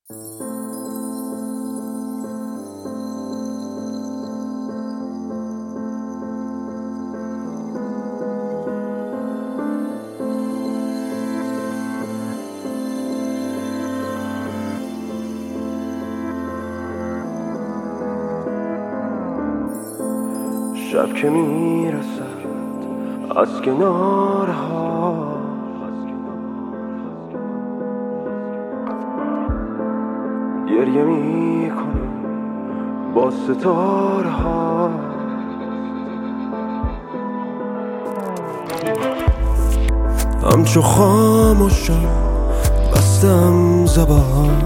شب که میرسد از کنارها، گریه میکنم با ستاره ها. همچو خاموشم بستم زبان،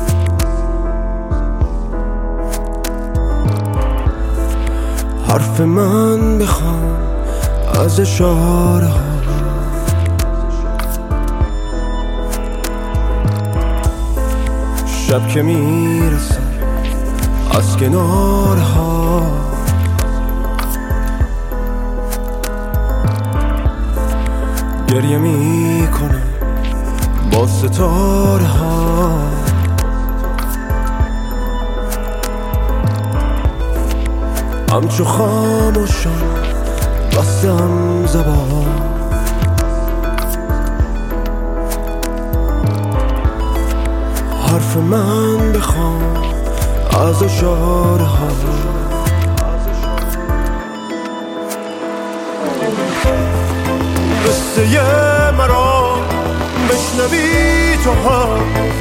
حرف من بخوام از اشاره ها. شب که میرسه از کنارها، گریه میکنه با ستاره ها. همچو خاموشم بستم زبان، حرف من بخوام از اشاره ها. قصه مرا بشنوی تو هم،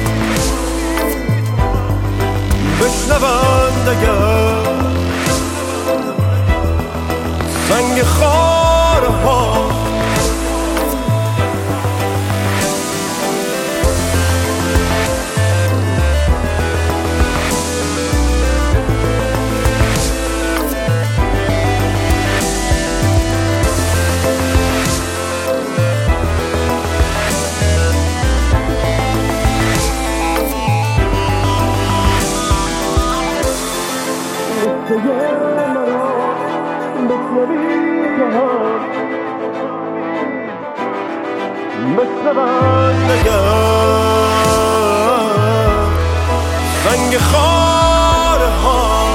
بشنوند اگر سنگ خاره ها. مثل بندگم سنگ خاره ها.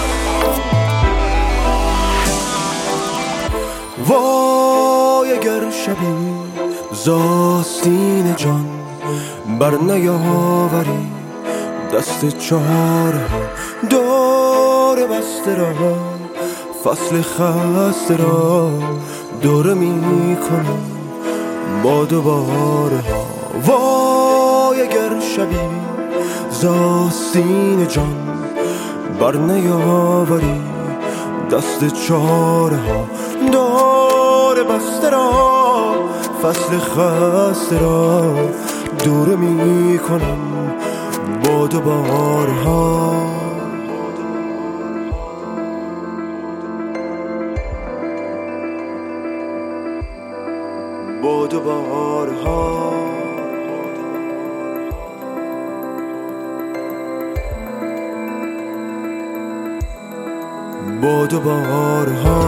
وای اگر شبی زاستین جان بر نیاوری دست چهار دور بسته را، فصل خسته را دوره می کنم با دوباره ها. وای اگر شبی زاستین جان بر نیاوری دست چهاره ها دور بسته را، فصل خسته را دوره می کنم با دوباره ها. با دوباره ها. با دوباره ها.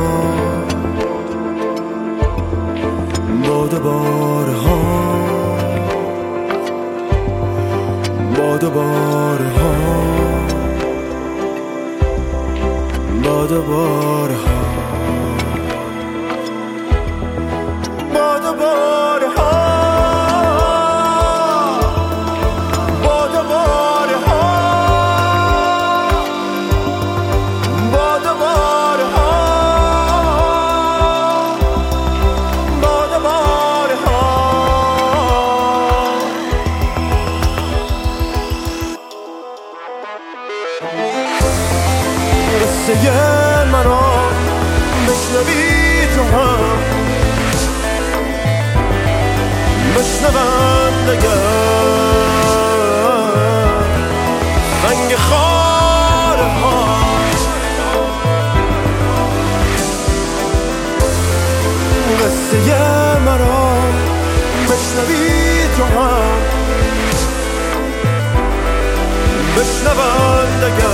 با دوباره ها. با دوباره ها. با دوباره ها. قصه مرا بشنوی تو هم، بشنوند اگر سنگ خاره ها. قصه مرا بشنوی تو هم، بشنوند اگر